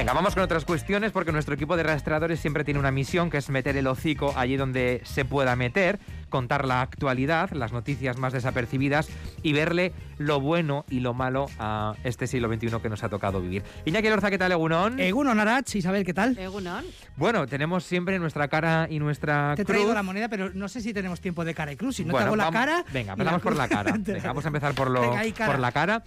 Venga, vamos con otras cuestiones porque nuestro equipo de rastreadores siempre tiene una misión que es meter el hocico allí donde se pueda meter, contar la actualidad, las noticias más desapercibidas y verle lo bueno y lo malo a este siglo XXI que nos ha tocado vivir. Iñaki Lorza, ¿qué tal, Egunon? Egunon, Arach, Isabel, ¿qué tal? Egunon. Bueno, tenemos siempre nuestra cara y nuestra Te he cruz. traído la moneda, pero no sé si tenemos tiempo de cara y cruz. Si no Bueno, te hago la vamos, cara... Venga, empezamos por la cara. Venga, vamos a empezar por la cara.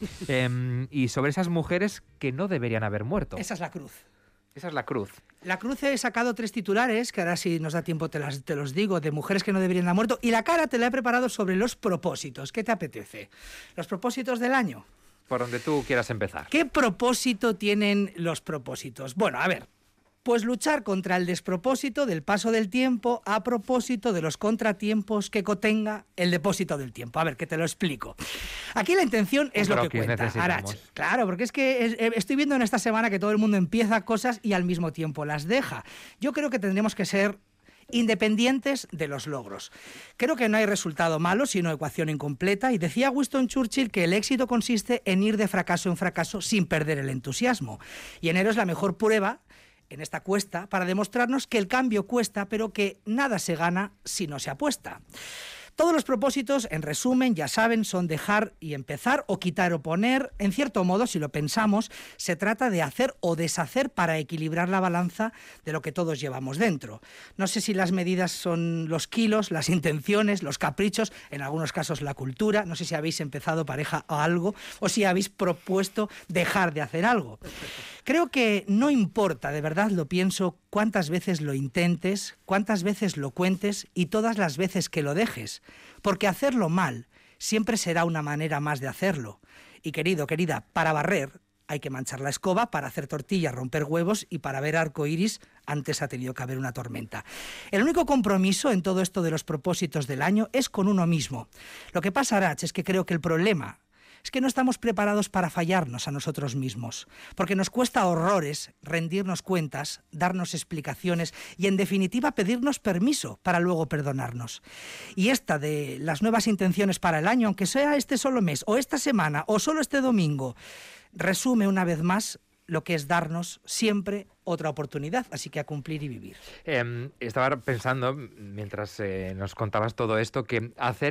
Y sobre esas mujeres que no deberían haber muerto. Esa es la cruz. Esa es la cruz. La cruz he sacado 3 titulares, que ahora si nos da tiempo te los digo, de mujeres que no deberían haber muerto. Y la cara te la he preparado sobre los propósitos. ¿Qué te apetece? ¿Los propósitos del año? Por donde tú quieras empezar. ¿Qué propósito tienen los propósitos? Bueno, a ver. Pues luchar contra el despropósito del paso del tiempo a propósito de los contratiempos que contenga el depósito del tiempo. A ver, que te lo explico. Aquí la intención es lo que cuenta, Arach. Claro, porque es que estoy viendo en esta semana que todo el mundo empieza cosas y al mismo tiempo las deja. Yo creo que tendríamos que ser independientes de los logros. Creo que no hay resultado malo, sino ecuación incompleta, y decía Winston Churchill que el éxito consiste en ir de fracaso en fracaso sin perder el entusiasmo. Y enero es la mejor prueba en esta cuesta para demostrarnos que el cambio cuesta, pero que nada se gana si no se apuesta. Todos los propósitos, en resumen, ya saben, son dejar y empezar, o quitar o poner. En cierto modo, si lo pensamos, se trata de hacer o deshacer para equilibrar la balanza de lo que todos llevamos dentro. No sé si las medidas son los kilos, las intenciones, los caprichos, en algunos casos la cultura. No sé si habéis empezado pareja o algo, o si habéis propuesto dejar de hacer algo. Creo que no importa, de verdad lo pienso, cuántas veces lo intentes, cuántas veces lo cuentes y todas las veces que lo dejes. Porque hacerlo mal siempre será una manera más de hacerlo. Y querido, querida, para barrer hay que manchar la escoba, para hacer tortillas, romper huevos, y para ver arcoíris antes ha tenido que haber una tormenta. El único compromiso en todo esto de los propósitos del año es con uno mismo. Lo que pasa, Arach, es que creo que el problema es que no estamos preparados para fallarnos a nosotros mismos, porque nos cuesta horrores rendirnos cuentas, darnos explicaciones y, en definitiva, pedirnos permiso para luego perdonarnos. Y esta de las nuevas intenciones para el año, aunque sea este solo mes, o esta semana, o solo este domingo, resume una vez más lo que es darnos siempre otra oportunidad, así que a cumplir y vivir. Estaba pensando, mientras nos contabas todo esto, que hacer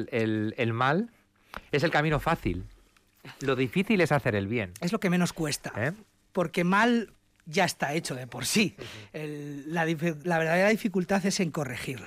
el mal es el camino fácil. Lo difícil es hacer el bien. Es lo que menos cuesta. Porque mal ya está hecho de por sí. La verdadera dificultad es en corregirlo.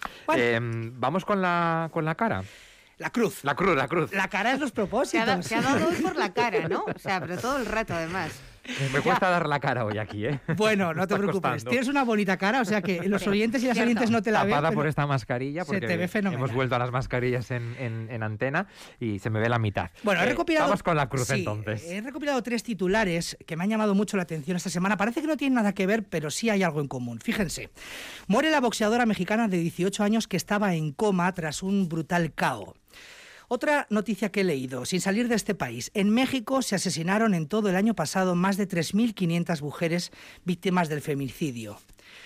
Bueno. Vamos con la cara. La cruz. La cruz. La cara es los propósitos. Se ha dado hoy por la cara, ¿no? O sea, pero todo el rato, además. Me cuesta dar la cara hoy aquí, ¿eh? Bueno, no te preocupes. Costando. Tienes una bonita cara, o sea que los oyentes y las oyentes no te la ven. Tapada por esta mascarilla, porque se te ve fenomenal. Hemos vuelto a las mascarillas en antena y se me ve la mitad. Bueno, he recopilado... Vamos con la cruz, entonces. He recopilado 3 titulares que me han llamado mucho la atención esta semana. Parece que no tienen nada que ver, pero sí hay algo en común. Fíjense. Muere la boxeadora mexicana de 18 años que estaba en coma tras un brutal KO. Otra noticia que he leído, sin salir de este país. En México se asesinaron en todo el año pasado más de 3.500 mujeres víctimas del feminicidio.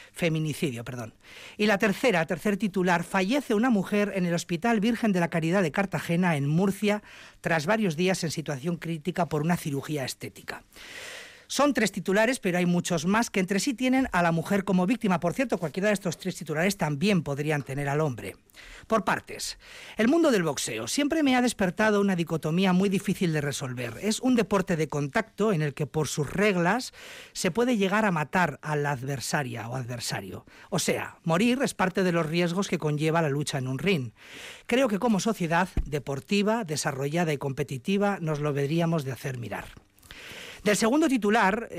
Y la tercer titular, fallece una mujer en el Hospital Virgen de la Caridad de Cartagena, en Murcia, tras varios días en situación crítica por una cirugía estética. Son 3 titulares, pero hay muchos más que entre sí tienen a la mujer como víctima. Por cierto, cualquiera de estos 3 titulares también podrían tener al hombre. Por partes. El mundo del boxeo siempre me ha despertado una dicotomía muy difícil de resolver. Es un deporte de contacto en el que por sus reglas se puede llegar a matar a la adversaria o adversario. O sea, morir es parte de los riesgos que conlleva la lucha en un ring. Creo que como sociedad deportiva, desarrollada y competitiva, nos lo deberíamos de hacer mirar. Del segundo titular,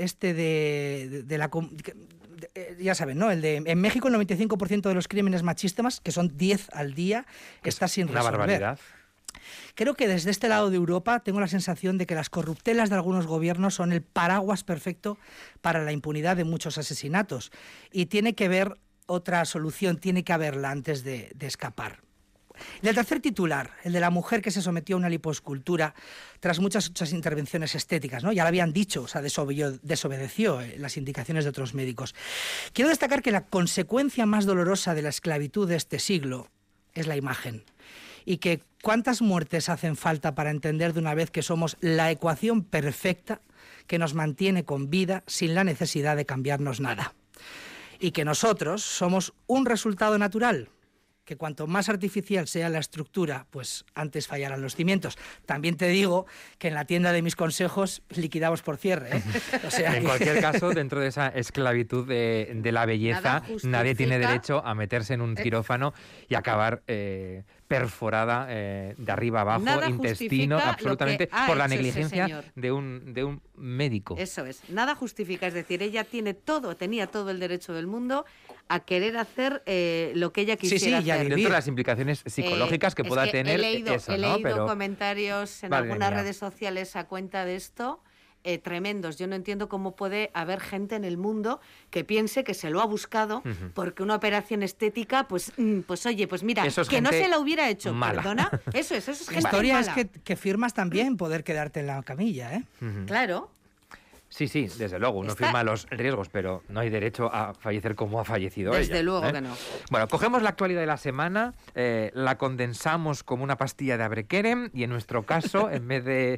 ya saben, ¿no? En México el 95% de los crímenes machistas, que son 10 al día, está sin resolver. Una barbaridad. Creo que desde este lado de Europa tengo la sensación de que las corruptelas de algunos gobiernos son el paraguas perfecto para la impunidad de muchos asesinatos. Y tiene que haber otra solución, tiene que haberla antes de escapar. El tercer titular, el de la mujer que se sometió a una lipoescultura tras muchas otras intervenciones estéticas, ¿no? Ya lo habían dicho, o sea, desobedeció las indicaciones de otros médicos. Quiero destacar que la consecuencia más dolorosa de la esclavitud de este siglo es la imagen. y que cuántas muertes hacen falta para entender de una vez que somos la ecuación perfecta que nos mantiene con vida sin la necesidad de cambiarnos nada. Y que nosotros somos un resultado natural, que cuanto más artificial sea la estructura, pues antes fallarán los cimientos. También te digo que en la tienda de mis consejos liquidamos por cierre, ¿eh? O sea en cualquier caso, dentro de esa esclavitud de la belleza, nadie tiene derecho a meterse en un quirófano y acabar perforada de arriba abajo, nada intestino, absolutamente, por la negligencia de un médico. Eso es, nada justifica, es decir, ella tenía todo el derecho del mundo a querer hacer lo que ella quisiera hacer. Dentro de las implicaciones psicológicas que pueda tener eso, he leído Pero... comentarios en algunas redes sociales a cuenta de esto, tremendos. Yo no entiendo cómo puede haber gente en el mundo que piense que se lo ha buscado porque una operación estética, pues oye, pues mira, eso es que no gente se la hubiera hecho, mala. perdona. Eso es gente la historia mala. es que firmas también poder quedarte en la camilla, ¿eh? Claro. Sí, desde luego, uno firma los riesgos, pero no hay derecho a fallecer como ha fallecido ella. Desde luego que no. Bueno, cogemos la actualidad de la semana, la condensamos como una pastilla de Abrekerem y en nuestro caso, en vez de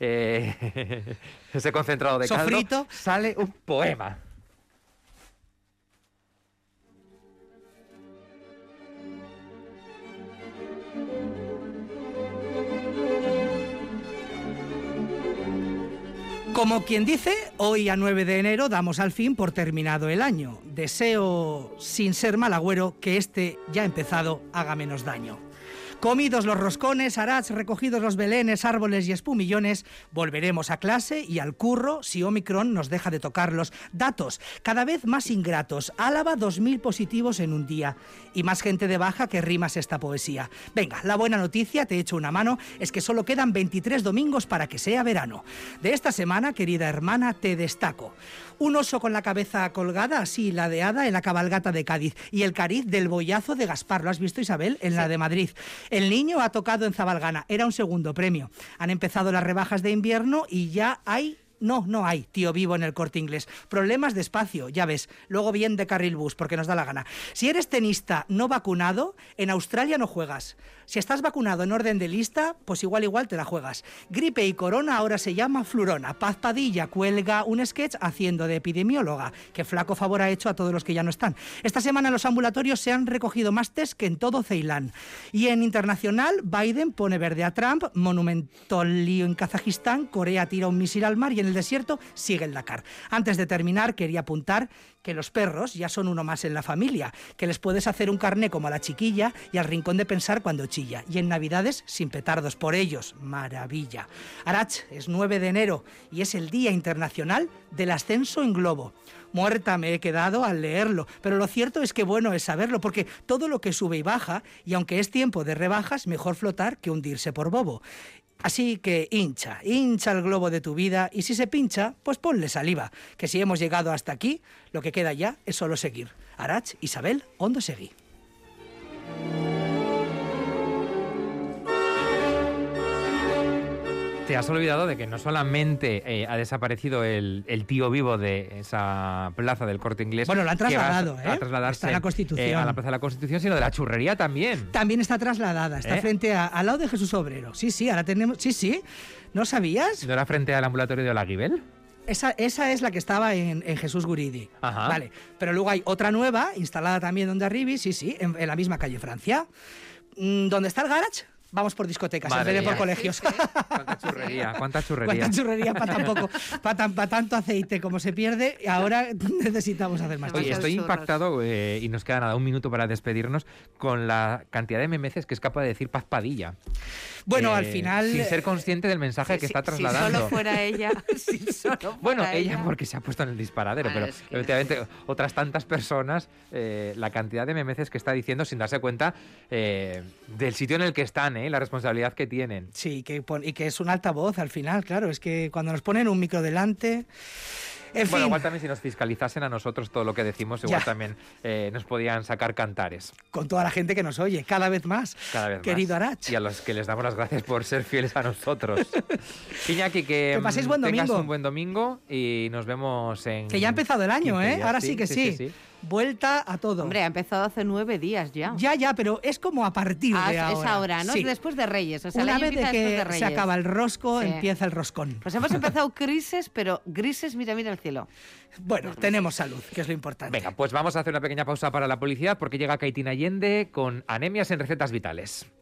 ese concentrado de sofrito, caldo, sale un poema. Como quien dice, hoy a 9 de enero damos al fin por terminado el año. Deseo, sin ser mal agüero, que este ya empezado haga menos daño. Comidos los roscones, Arach, recogidos los belenes, árboles y espumillones, volveremos a clase y al curro si Omicron nos deja de tocar los datos. Cada vez más ingratos. Álava, 2.000 positivos en un día. Y más gente de baja que rimas esta poesía. Venga, la buena noticia, te echo una mano, es que solo quedan 23 domingos para que sea verano. De esta semana, querida hermana, te destaco. Un oso con la cabeza colgada, así ladeada, en la cabalgata de Cádiz. Y el cariz del boyazo de Gaspar. ¿Lo has visto, Isabel? En la de Madrid. El niño ha tocado en Zabalgana. Era un segundo premio. Han empezado las rebajas de invierno y ya hay... No hay tío vivo en el Corte Inglés. Problemas de espacio, ya ves. Luego bien de carril bus, porque nos da la gana. Si eres tenista no vacunado, en Australia no juegas. Si estás vacunado en orden de lista, pues igual te la juegas. Gripe y corona ahora se llama flurona. Paz Padilla cuelga un sketch haciendo de epidemióloga. Qué flaco favor ha hecho a todos los que ya no están. Esta semana en los ambulatorios se han recogido más test que en todo Ceilán. Y en internacional, Biden pone verde a Trump, monumental lío en Kazajistán, Corea tira un misil al mar y en el desierto sigue el Dakar. Antes de terminar, quería apuntar que los perros ya son uno más en la familia, que les puedes hacer un carné como a la chiquilla y al rincón de pensar cuando chilla. Y en Navidades, sin petardos por ellos. Maravilla. Arach, es 9 de enero y es el Día Internacional del Ascenso en Globo. Muerta me he quedado al leerlo, pero lo cierto es que bueno es saberlo, porque todo lo que sube y baja, y aunque es tiempo de rebajas, mejor flotar que hundirse por bobo. Así que hincha el globo de tu vida y si se pincha, pues ponle saliva, que si hemos llegado hasta aquí, lo que queda ya es solo seguir. Arach, Isabel, ondo seguí. Te has olvidado de que no solamente ha desaparecido el tío vivo de esa plaza del Corte Inglés. Bueno, lo han trasladado, a trasladarse está en la Constitución. A la Plaza de la Constitución, sino de la churrería también. También está trasladada, está frente al lado de Jesús Obrero. Sí, ahora tenemos... Sí, ¿no sabías? ¿No era frente al ambulatorio de Olaguibel? Esa es la que estaba en Jesús Guridi. Ajá. Vale, pero luego hay otra nueva, instalada también donde arribi, en la misma calle Francia. ¿Dónde está el garage? Vamos por discotecas, en vez de por colegios. Sí. Cuánta churrería. Cuánta churrería para tan poco, para tanto aceite como se pierde. Ahora necesitamos hacer más. Oye, estoy impactado y nos queda nada, un minuto para despedirnos con la cantidad de memeces que es capaz de decir Paz Padilla. Bueno, al final... Sin ser consciente del mensaje que está trasladando. Si solo fuera ella. Bueno, ella porque se ha puesto en el disparadero, pero efectivamente otras tantas personas, la cantidad de memeces que está diciendo sin darse cuenta del sitio en el que están, la responsabilidad que tienen. Sí, y que es un altavoz al final, claro, es que cuando nos ponen un micro delante... Bueno, igual también si nos fiscalizasen a nosotros todo lo que decimos, igual también nos podían sacar cantares. Con toda la gente que nos oye, cada vez más, querido Arach. Y a los que les damos las gracias por ser fieles a nosotros. Iñaki, que paséis buen tengas domingo. un buen domingo y nos vemos en... Que ya ha empezado el año, días. Ahora sí que sí. vuelta a todo. Hombre, ha empezado hace 9 días ya. Ya, pero es como a partir de ahora. Es ahora, ¿no? Sí. Es después de Reyes. O sea, una vez de que de se acaba el rosco, sí, empieza el roscón. Pues hemos empezado grises, pero grises, mira el cielo. Bueno, tenemos salud, que es lo importante. Venga, pues vamos a hacer una pequeña pausa para la publicidad porque llega Caitina Allende con anemias en recetas vitales.